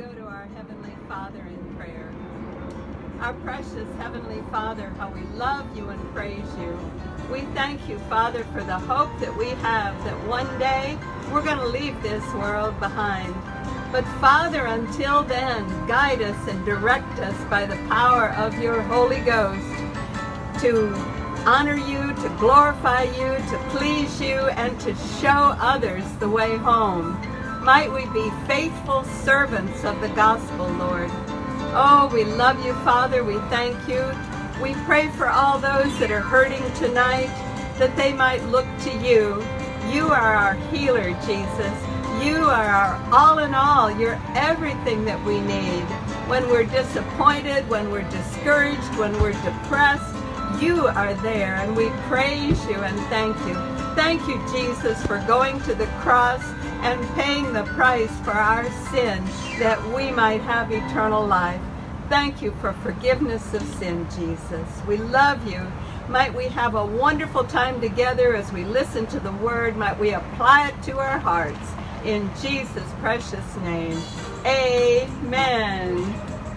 go to our Heavenly Father in prayer. Our precious Heavenly Father, how we love you and praise you. We thank you, Father, for the hope that we have that one day we're going to leave this world behind. But Father, until then, guide us and direct us by the power of your Holy Ghost to honor you, to glorify you, to please you, and to show others the way home. Might we be faithful servants of the gospel, Lord. Oh, we love you, Father. We thank you. We pray for all those that are hurting tonight, that they might look to you. You are our healer, Jesus. You are our all in all. You're everything that we need. When we're disappointed, when we're discouraged, when we're depressed, you are there, and we praise you and thank you. Thank you, Jesus, for going to the cross and paying the price for our sin that we might have eternal life. Thank you for forgiveness of sin, Jesus. We love you. Might we have a wonderful time together as we listen to the word. Might we apply it to our hearts. In Jesus' precious name, amen.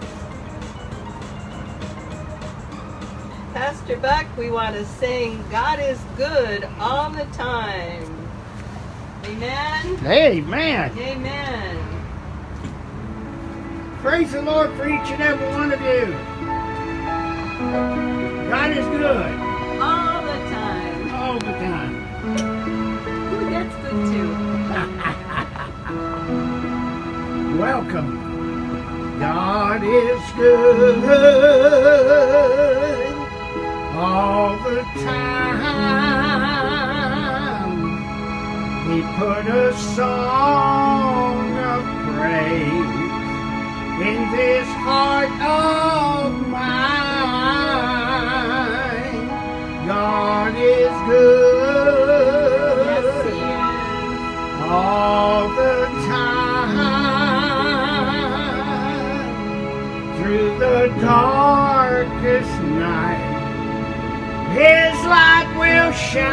Pastor Buck, we want to sing God is Good All the Time. Amen? Amen. Amen. Praise the Lord for each and every one of you. God is good. All the time. All the time. Who gets good too? Welcome. God is good all the time. He put a song of praise in this heart of mine. God is good. Yes, he is. All the time. Through the darkest night, His light will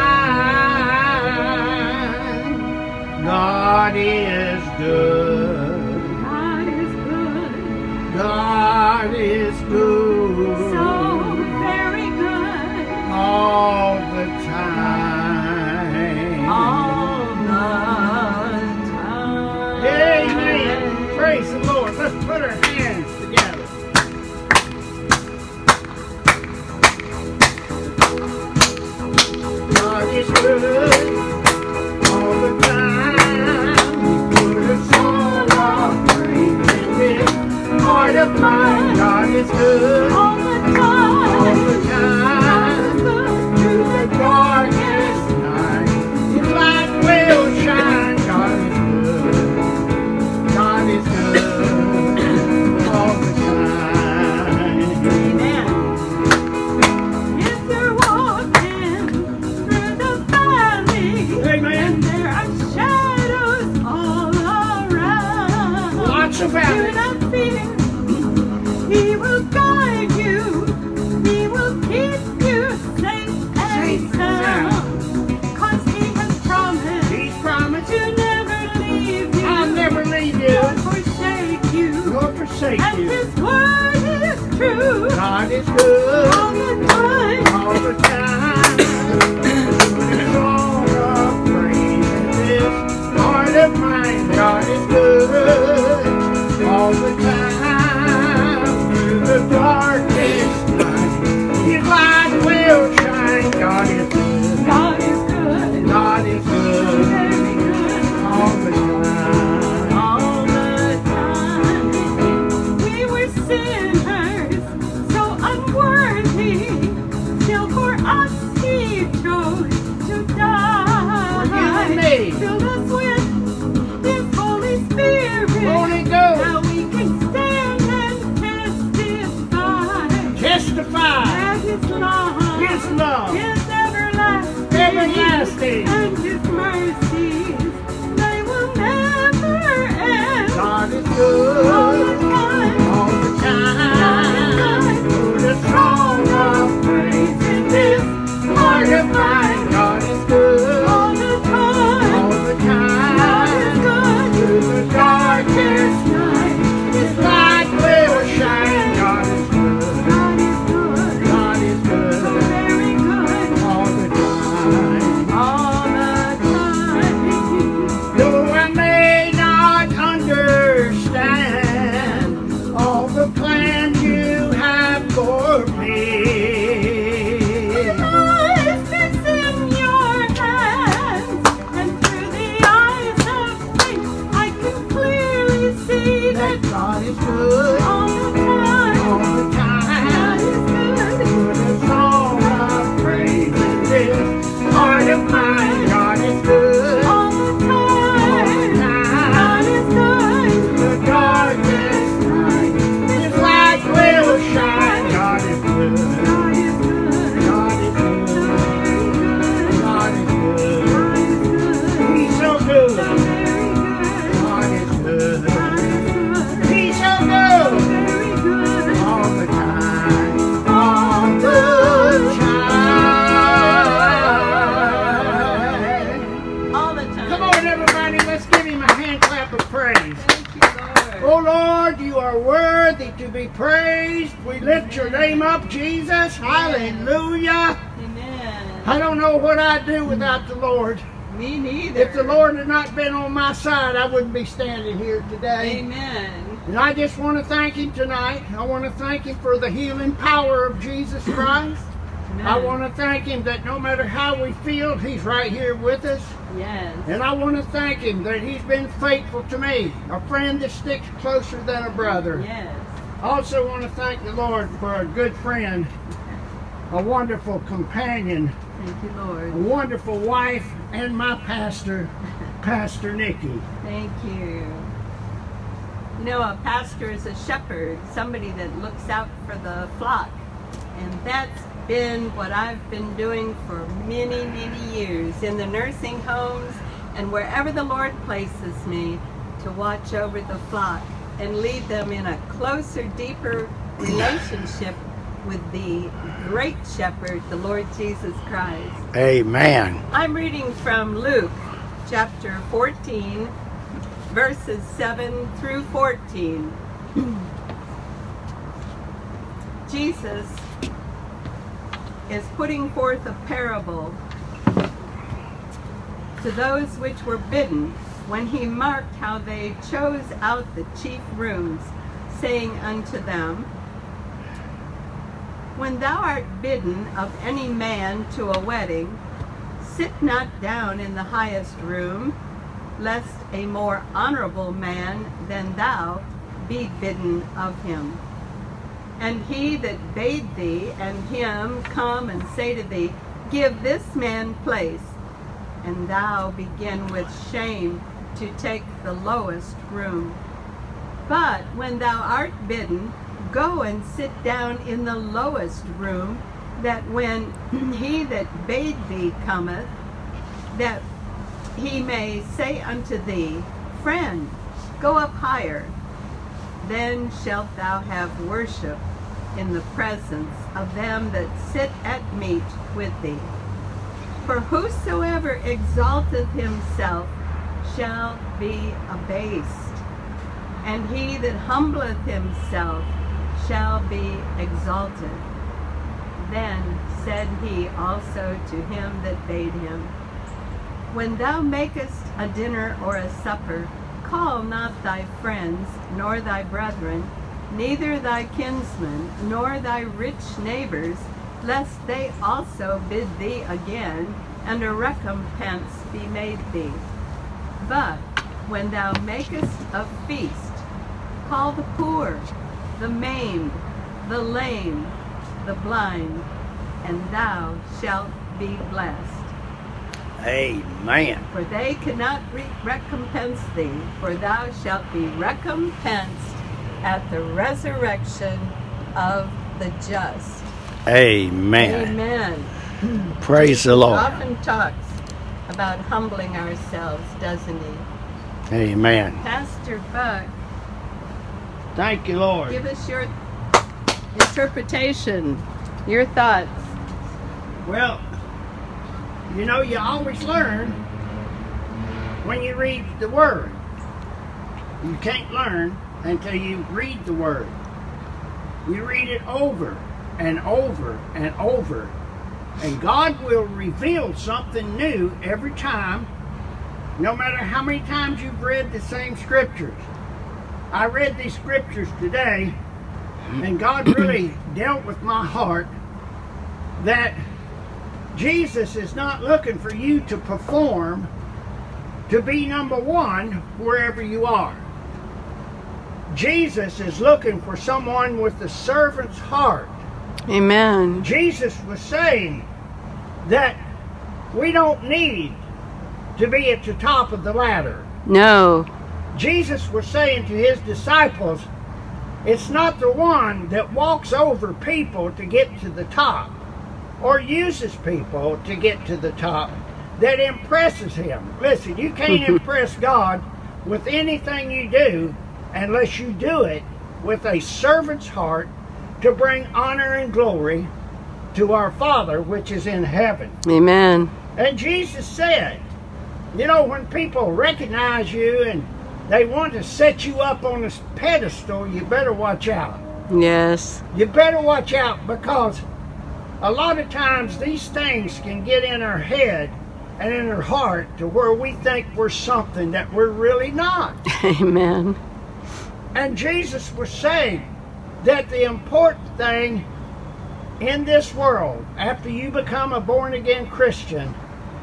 shine. God is good. God is good. God is good. So very good. All the time. All the time. Amen. Praise the Lord. Let's put our hands together. God is good all the time. He put a song of praise in this heart of mine. God is good All the time. all the time. Through the darkest night, His light will shine. God is good. God is good all the time. Amen. If you're walking through the valley, Amen. and there are shadows all around, Lots of do valleys. not fear. He will guide you. He will keep you safe and sound. 'Cause he has promised He's promised to never leave you, I'll never leave you nor forsake you. nor forsake And you. his word is true God is good all the time. all the time. Put a song of praise in this heart of mine. God is good all the time. Through the darkest night, His light will shine. God is good. God is good. God is good Very good. all the time. All the time. We were sinners, so unworthy. Still for us He chose to die. For you and me. Filled us with His Holy Spirit. Holy Ghost. Now we can stand and testify Testify that His love His love. is everlasting. Everlasting. And His mercies, they will never end. God is All good the time. all the time. Put a song of praise in this heart of mine. God is good All the time. all the time. God is good. Through the darkest His God is good. All the time. All the time. God is good. With a song of praise in this heart of mine, God is good. All the time. God is good. The darkest night, His light will shine. God is good. God is good. God is good. God is good. God is good. He's so So good. very good. God is good. God is good. He's so good. Very good. All the time. All the time. All the time. Come on, everybody. Let's give Him a hand clap of praise. Thank you, Lord. Oh Lord, you are worthy to be praised. We lift your name up, Jesus. Hallelujah. Amen. I don't know what I'd do without the Lord. Me neither. If the Lord had not been on my side, I wouldn't be standing here today. Amen. And I just want to thank Him tonight. I want to thank Him for the healing power of Jesus Christ. Amen. I want to thank Him that no matter how we feel, He's right here with us. Yes. And I want to thank Him that He's been faithful to me, a friend that sticks closer than a brother. Yes. I also want to thank the Lord for a good friend, a wonderful companion, Thank you, a Lord. wonderful wife, and my pastor, Pastor Nikki. Thank you. You know, a pastor is a shepherd, somebody that looks out for the flock. And that's been what I've been doing for many, many years in the nursing homes and wherever the Lord places me to watch over the flock and lead them in a closer, deeper relationship with the great shepherd, the Lord Jesus Christ. Amen. I'm reading from Luke chapter 14, verses 7 through 14. Jesus is putting forth a parable to those which were bidden when he marked how they chose out the chief rooms, saying unto them, When thou art bidden of any man to a wedding, sit not down in the highest room, lest a more honorable man than thou be bidden of him. And he that bade thee and him come and say to thee, Give this man place, and thou begin with shame to take the lowest room. But when thou art bidden, go and sit down in the lowest room, that when he that bade thee cometh, that he may say unto thee, Friend, go up higher. Then shalt thou have worship in the presence of them that sit at meat with thee. For whosoever exalteth himself shall be abased, and he that humbleth himself shall be exalted. Then said he also to him that bade him, When thou makest a dinner or a supper, call not thy friends, nor thy brethren, neither thy kinsmen, nor thy rich neighbors, lest they also bid thee again, and a recompense be made thee. But when thou makest a feast, call the poor, the maimed, the lame, the blind, and thou shalt be blessed. Amen. For they cannot recompense thee, for thou shalt be recompensed at the resurrection of the just. Amen. Amen. Praise the He Lord. often talks about humbling ourselves, doesn't he? Amen. Pastor Buck, Thank you, Lord. give us your interpretation, your thoughts. Well, you know, you always learn when you read the Word. You can't learn until you read the Word. You read it over and over and over. And God will reveal something new every time, no matter how many times you've read the same scriptures. I read these scriptures today, and God really dealt with my heart that Jesus is not looking for you to perform to be number one wherever you are. Jesus is looking for someone with a servant's heart. Amen. Jesus was saying that we don't need to be at the top of the ladder. No. Jesus was saying to his disciples, it's not the one that walks over people to get to the top or uses people to get to the top that impresses him. Listen, you can't impress God with anything you do unless you do it with a servant's heart to bring honor and glory to our Father which is in heaven. Amen. And Jesus said, you know, when people recognize you and they want to set you up on this pedestal, you better watch out. Yes. You better watch out, because a lot of times these things can get in our head and in our heart to where we think we're something that we're really not. Amen. And Jesus was saying that the important thing in this world, after you become a born-again Christian,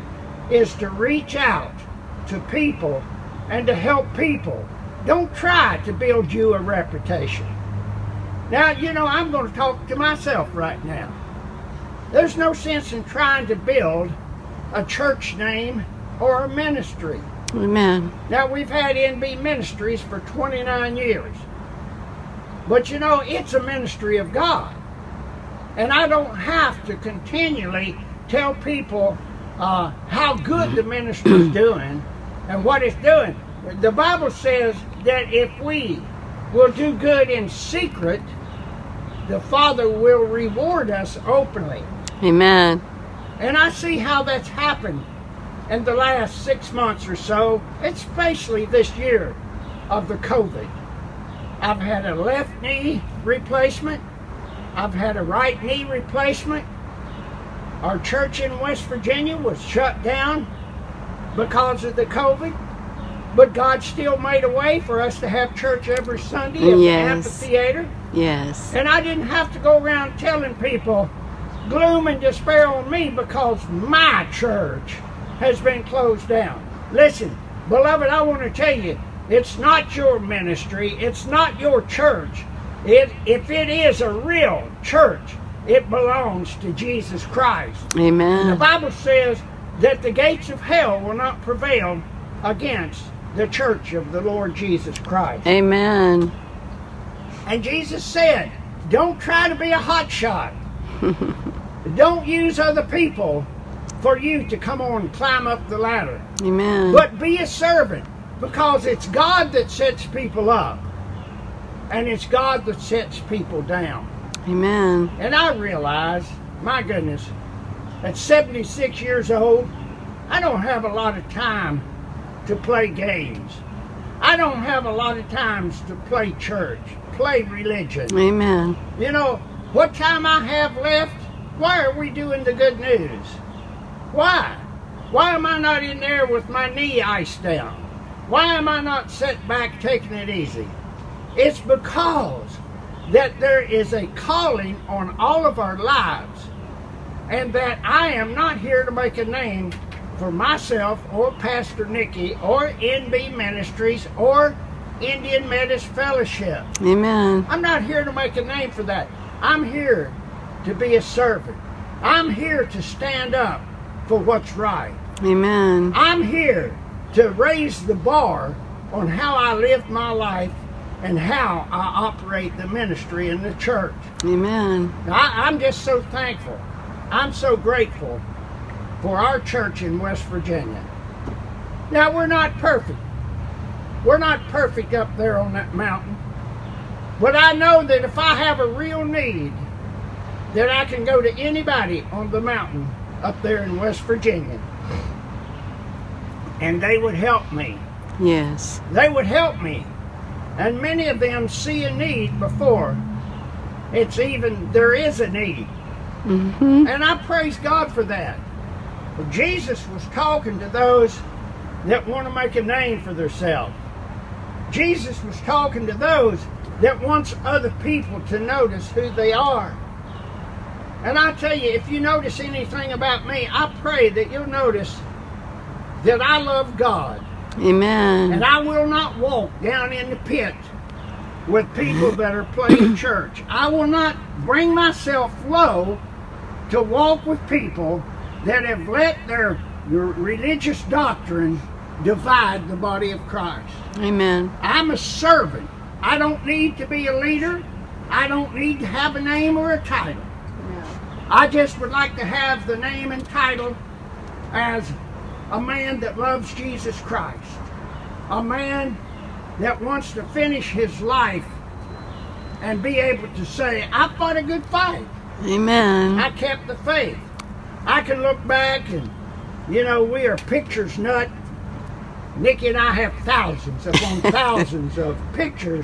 is to reach out to people and to help people. Don't try to build you a reputation. Now, you know, I'm going to talk to myself right now. There's no sense in trying to build a church name or a ministry. Amen. Now, we've had NB Ministries for 29 years. But, you know, it's a ministry of God. And I don't have to continually tell people how good the ministry is doing and what it's doing. The Bible says that if we will do good in secret, the Father will reward us openly. Amen. And I see how that's happened in the last 6 months or so, especially this year of the COVID. I've had a left knee replacement. I've had a right knee replacement. Our church in West Virginia was shut down because of the COVID, but God still made a way for us to have church every Sunday at the amphitheater. Yes. And I didn't have to go around telling people gloom and despair on me because my church has been closed down. Listen, beloved, I want to tell you, it's not your ministry, it's not your church. If it is a real church, it belongs to Jesus Christ. Amen. The Bible says that the gates of hell will not prevail against the church of the Lord Jesus Christ. Amen. And Jesus said, don't try to be a hotshot. Don't use other people for you to come on and climb up the ladder. Amen. But be a servant, because it's God that sets people up. And it's God that sets people down. Amen. And I realize, my goodness, at 76 years old, I don't have a lot of time to play games. I don't have a lot of times to play church, play religion. Amen. You know, what time I have left, why are we doing the good news? Why? Why am I not in there with my knee iced down? Why am I not set back taking it easy? It's because that there is a calling on all of our lives, and that I am not here to make a name for myself or Pastor Nicky or NB Ministries or Indian Methodist Fellowship. Amen. I'm not here to make a name for that. I'm here to be a servant. I'm here to stand up for what's right. Amen. I'm here to raise the bar on how I live my life and how I operate the ministry in the church. Amen. I'm just so thankful. I'm so grateful for our church in West Virginia. Now, we're not perfect. We're not perfect up there on that mountain. But I know that if I have a real need, that I can go to anybody on the mountain up there in West Virginia, and they would help me. Yes. They would help me. And many of them see a need before there is a need. Mm-hmm. And I praise God for that. But Jesus was talking to those that want to make a name for themselves. Jesus was talking to those that wants other people to notice who they are. And I tell you, if you notice anything about me, I pray that you'll notice that I love God. Amen. And I will not walk down in the pit with people that are playing church. I will not bring myself low to walk with people that have let their religious doctrine divide the body of Christ. Amen. I'm a servant. I don't need to be a leader. I don't need to have a name or a title. I just would like to have the name and title as a man that loves Jesus Christ. A man that wants to finish his life and be able to say, I fought a good fight. Amen. I kept the faith. I can look back and, you know, we are pictures nut. Nikki and I have thousands upon thousands of pictures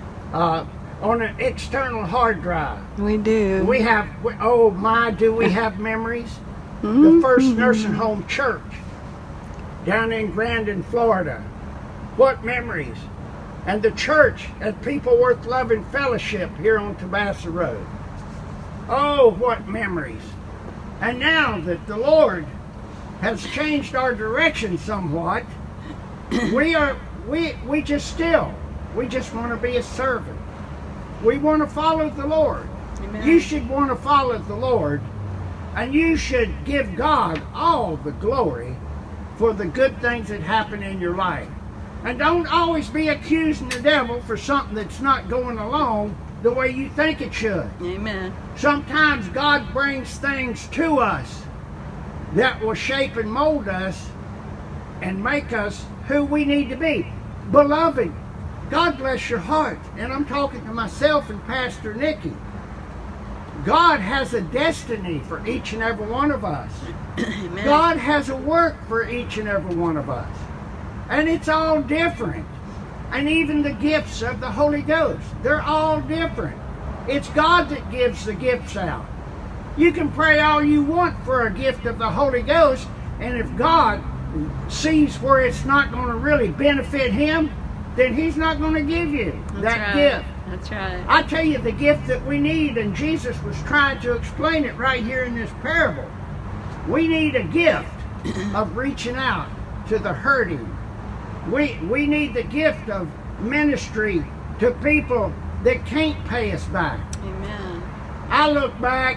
on an external hard drive. We do. We have, oh my, do we have memories? The first nursing home church down in Grandin, Florida. What memories? And the church at People Worth Loving Fellowship here on Tabassa Road. Oh, what memories. And now that the Lord has changed our direction somewhat, we just want to be a servant. We want to follow the Lord. Amen. You should want to follow the Lord, and you should give God all the glory for the good things that happen in your life. And don't always be accusing the devil for something that's not going along the way you think it should. Amen. Sometimes God brings things to us that will shape and mold us and make us who we need to be. Beloved, God bless your heart. And I'm talking to myself and Pastor Nikki. God has a destiny for each and every one of us. Amen. God has a work for each and every one of us. And it's all different. And even the gifts of the Holy Ghost, they're all different. It's God that gives the gifts out. You can pray all you want for a gift of the Holy Ghost, and if God sees where it's not going to really benefit him, then he's not going to give you that gift. That's right. I tell you, the gift that we need, and Jesus was trying to explain it right here in this parable. We need a gift of reaching out to the hurting. We need the gift of ministry to people that can't pay us back. Amen. I look back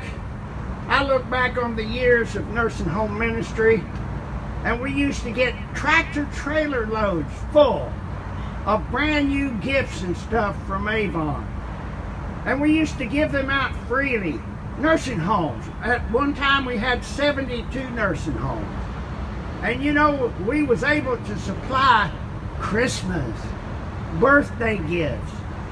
on the years of nursing home ministry, and we used to get tractor trailer loads full of brand new gifts and stuff from Avon. And we used to give them out freely. Nursing homes. At one time we had 72 nursing homes. And you know, we was able to supply Christmas, birthday gifts,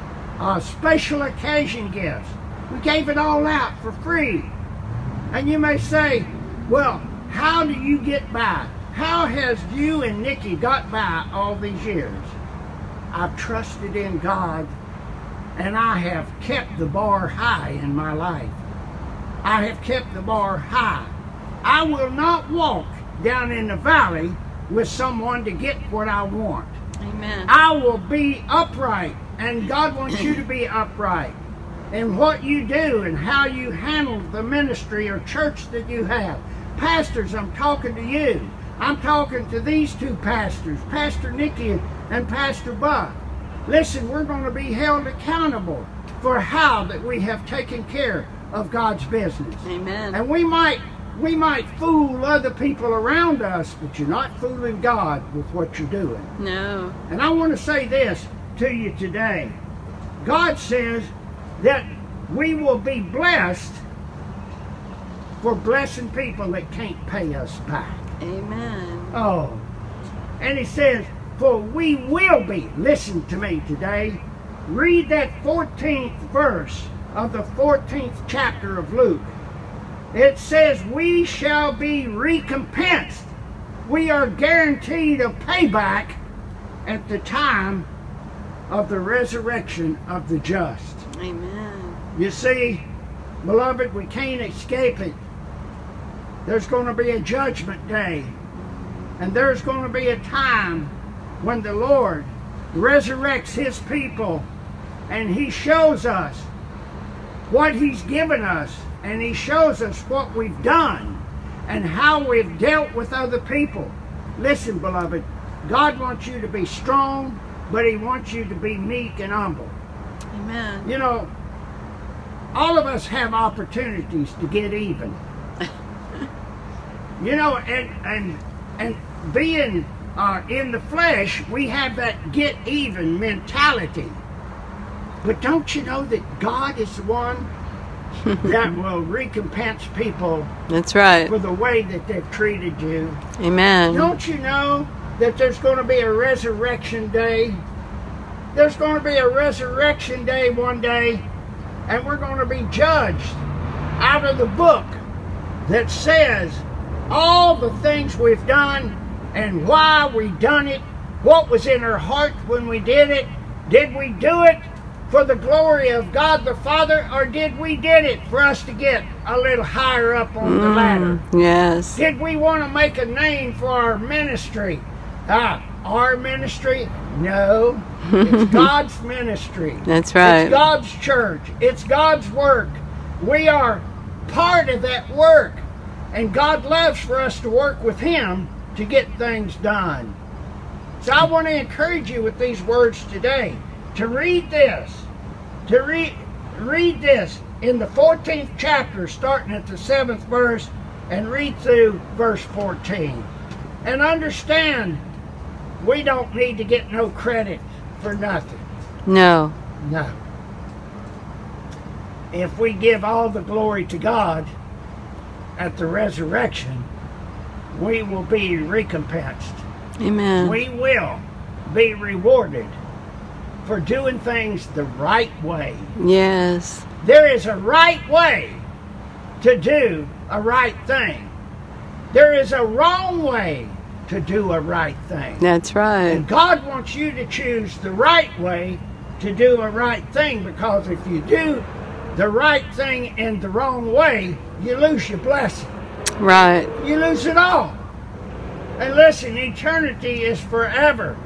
special occasion gifts. We gave it all out for free. And you may say, well, how do you get by? How has you and Nikki got by all these years? I've trusted in God, and I have kept the bar high in my life. I have kept the bar high. I will not walk down in the valley with someone to get what I want. Amen. I will be upright, and God wants you to be upright in what you do and how you handle the ministry or church that you have. Pastors, I'm talking to you. I'm talking to these two pastors, Pastor Nikki and Pastor Buck. Listen, we're going to be held accountable for how that we have taken care of God's business. Amen. And we might fool other people around us, but you're not fooling God with what you're doing. No. And I want to say this to you today. God says that we will be blessed for blessing people that can't pay us back. Amen. Oh. And he says, for we will be, listen to me today, read that 14th verse of the 14th chapter of Luke. It says, we shall be recompensed. We are guaranteed a payback at the time of the resurrection of the just. Amen. You see, beloved, we can't escape it. There's going to be a judgment day. And there's going to be a time when the Lord resurrects his people and he shows us what he's given us, and he shows us what we've done and how we've dealt with other people. Listen, beloved, God wants you to be strong, but he wants you to be meek and humble. Amen. You know, all of us have opportunities to get even. You know, and being in the flesh, we have that get even mentality. But don't you know that God is the one that will recompense people That's right. for the way that they've treated you? Amen. Don't you know that there's going to be a resurrection day? There's going to be a resurrection day one day, and we're going to be judged out of the book that says all the things we've done and why we done it, what was in our heart when we did it. Did we do it for the glory of God the Father, or did we did it for us to get a little higher up on the ladder? Yes. Did we want to make a name for our ministry? Our ministry? No. It's God's ministry. That's right. It's God's church. It's God's work. We are part of that work. And God loves for us to work with Him to get things done. So I want to encourage you with these words today to read this. To read this in the 14th chapter, starting at the 7th verse, and read through verse 14. And understand, we don't need to get no credit for nothing. No. No. If we give all the glory to God at the resurrection, we will be recompensed. Amen. We will be rewarded for doing things the right way. Yes. There is a right way to do a right thing. There is a wrong way to do a right thing. That's right. And God wants you to choose the right way to do a right thing, because if you do the right thing in the wrong way, you lose your blessing. Right. You lose it all. And listen, eternity is forever.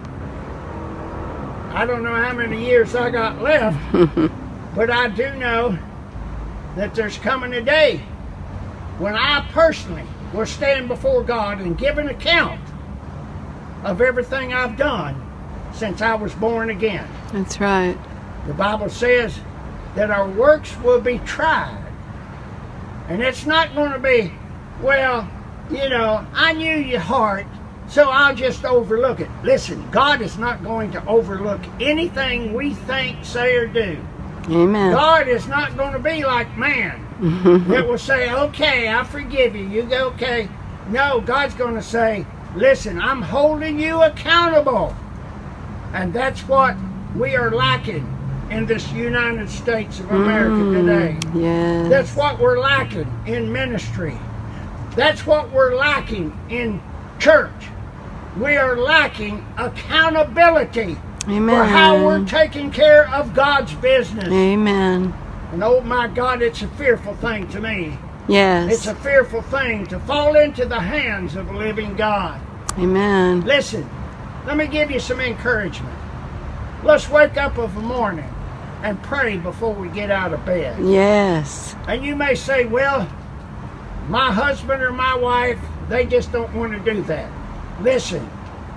I don't know how many years I got left, but I do know that there's coming a day when I personally will stand before God and give an account of everything I've done since I was born again. That's right. The Bible says that our works will be tried. And it's not going to be, well, you know, I knew your heart, so I'll just overlook it. Listen, God is not going to overlook anything we think, say, or do. Amen. God is not going to be like man that will say, okay, I forgive you. You go, okay. No, God's going to say, listen, I'm holding you accountable. And that's what we are lacking in this United States of America today. Yes. That's what we're lacking in ministry. That's what we're lacking in church. We are lacking accountability Amen. for how we're taking care of God's business. Amen. And oh my God, it's a fearful thing to me. Yes. It's a fearful thing to fall into the hands of a living God. Amen. Listen, let me give you some encouragement. Let's wake up of a morning and pray before we get out of bed. Yes. And you may say, well, my husband or my wife, they just don't want to do that. Listen,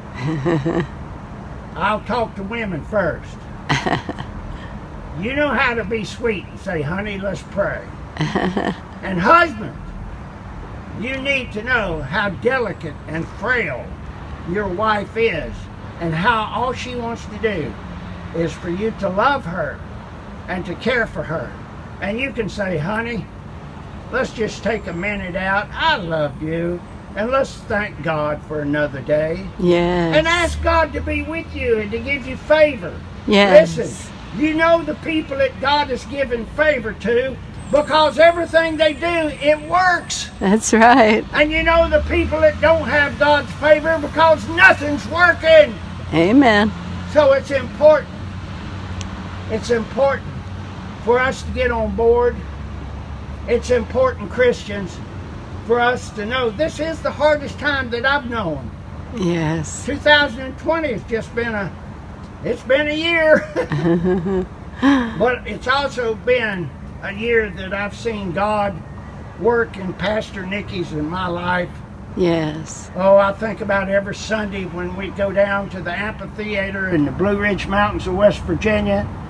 I'll talk to women first. You know how to be sweet and say, honey, let's pray. And husband, you need to know how delicate and frail your wife is, and how all she wants to do is for you to love her and to care for her. And you can say, honey, let's just take a minute out. I love you. And let's thank God for another day. Yes. And ask God to be with you and to give you favor. Yes. Listen, you know the people that God has given favor to, because everything they do, it works. That's right. And you know the people that don't have God's favor, because nothing's working. Amen. So it's important. It's important for us to get on board. It's important, Christians, for us to know this is the hardest time that I've known. Yes. 2020 has just been a year. But it's also been a year that I've seen God work in Pastor Nikki's in my life. Yes. Oh, I think about every Sunday when we go down to the amphitheater in the Blue Ridge Mountains of West Virginia,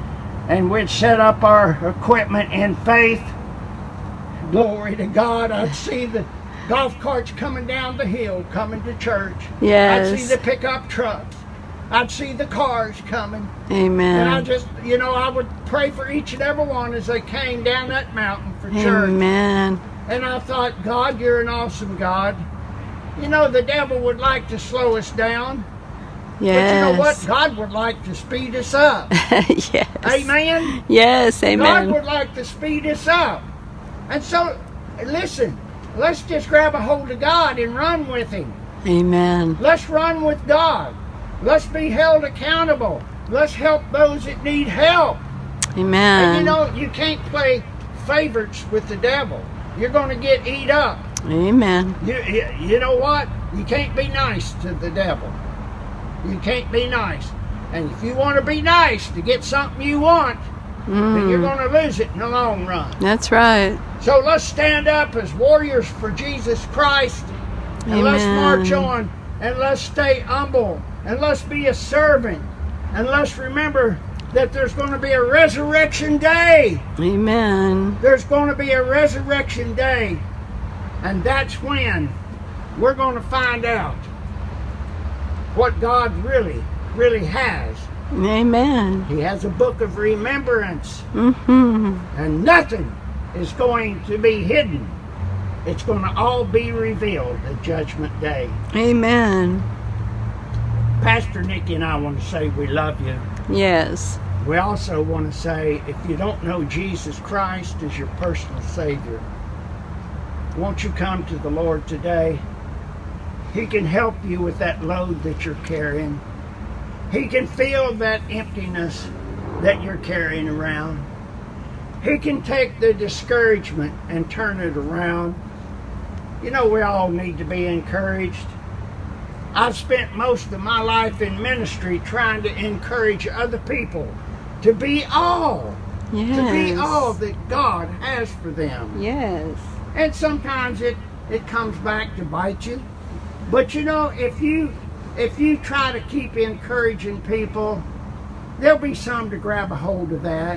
and we'd set up our equipment in faith. Glory to God. I'd see the golf carts coming down the hill, coming to church. Yes. I'd see the pickup trucks. I'd see the cars coming. Amen. And I just, I would pray for each and every one as they came down that mountain for church. Amen. And I thought, God, you're an awesome God. The devil would like to slow us down. Yes. But you know what? God would like to speed us up. Yes. Amen? Yes, God amen. would like to speed us up. And so, listen, let's just grab a hold of God and run with Him. Amen. Let's run with God. Let's be held accountable. Let's help those that need help. Amen. And you can't play favorites with the devil. You're going to get eat up. Amen. You know what? You can't be nice to the devil. You can't be nice. And if you want to be nice to get something you want, then you're going to lose it in the long run. That's right. So let's stand up as warriors for Jesus Christ. And let's march on. And let's stay humble. And let's be a servant. And let's remember that there's going to be a resurrection day. Amen. There's going to be a resurrection day. And that's when we're going to find out what God really, really has. Amen. He has a book of remembrance. Mm-hmm. And nothing is going to be hidden. It's going to all be revealed at Judgment Day. Amen. Pastor Nikki and I want to say we love you. Yes. We also want to say, if you don't know Jesus Christ as your personal Savior, won't you come to the Lord today? He can help you with that load that you're carrying. He can feel that emptiness that you're carrying around. He can take the discouragement and turn it around. We all need to be encouraged. I've spent most of my life in ministry trying to encourage other people to be all. Yes. To be all that God has for them. Yes. And sometimes it comes back to bite you. But if you try to keep encouraging people, there'll be some to grab a hold of that.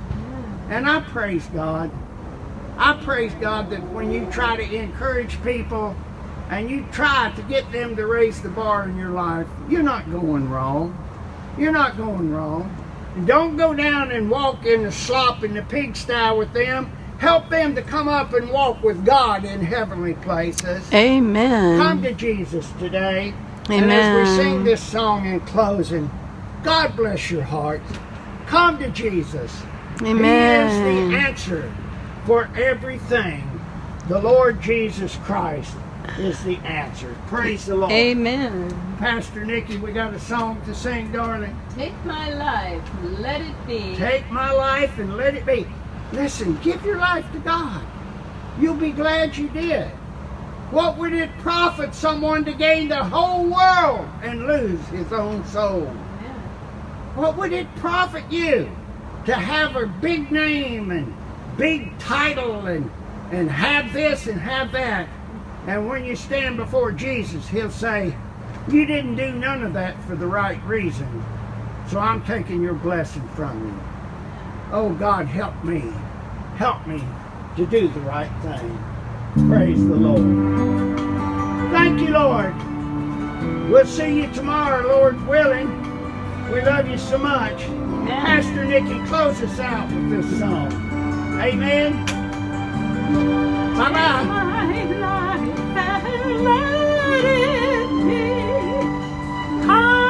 And I praise God. I praise God that when you try to encourage people and you try to get them to raise the bar in your life, you're not going wrong. You're not going wrong. And don't go down and walk in the slop in the pigsty with them. Help them to come up and walk with God in heavenly places. Amen. Come to Jesus today. Amen. And as we sing this song in closing, God bless your heart. Come to Jesus. Amen. He is the answer for everything. The Lord Jesus Christ is the answer. Praise the Lord. Amen. Pastor Nikki, we got a song to sing, darling. Take my life, let it be. Take my life and let it be. Listen, give your life to God. You'll be glad you did. What would it profit someone to gain the whole world and lose his own soul? Amen. What would it profit you to have a big name and big title and have this and have that? And when you stand before Jesus, He'll say, you didn't do none of that for the right reason. So I'm taking your blessing from you. Oh God, help me. Help me to do the right thing. Praise the Lord. Thank you, Lord. We'll see you tomorrow, Lord willing. We love you so much. Amen. Pastor Nikki, close us out with this song. Amen. Bye-bye. My life and let it be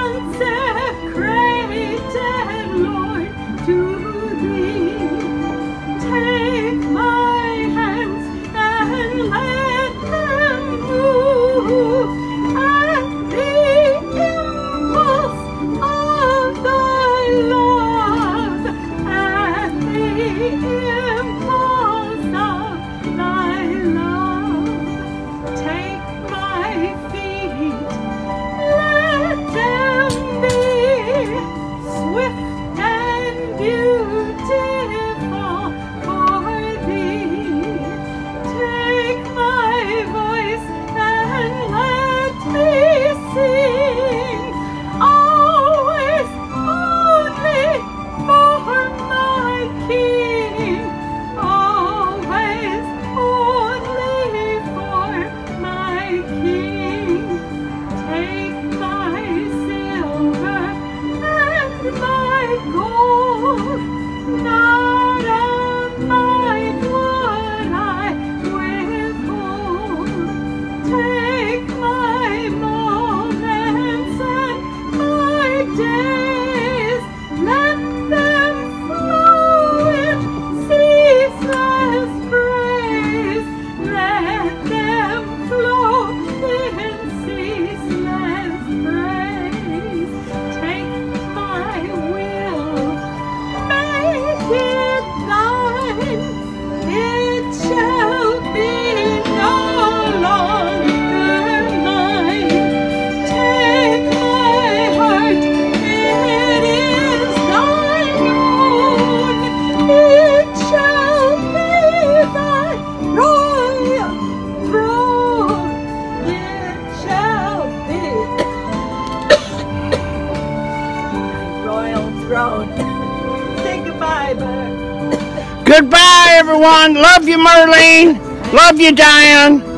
consecrated, Lord, to Thee. Take my hands and let them move at the impulse of Thy love, at the impulse of Thy love. Take my feet Goodbye, everyone. Love you, Merlene. Love you, Diane.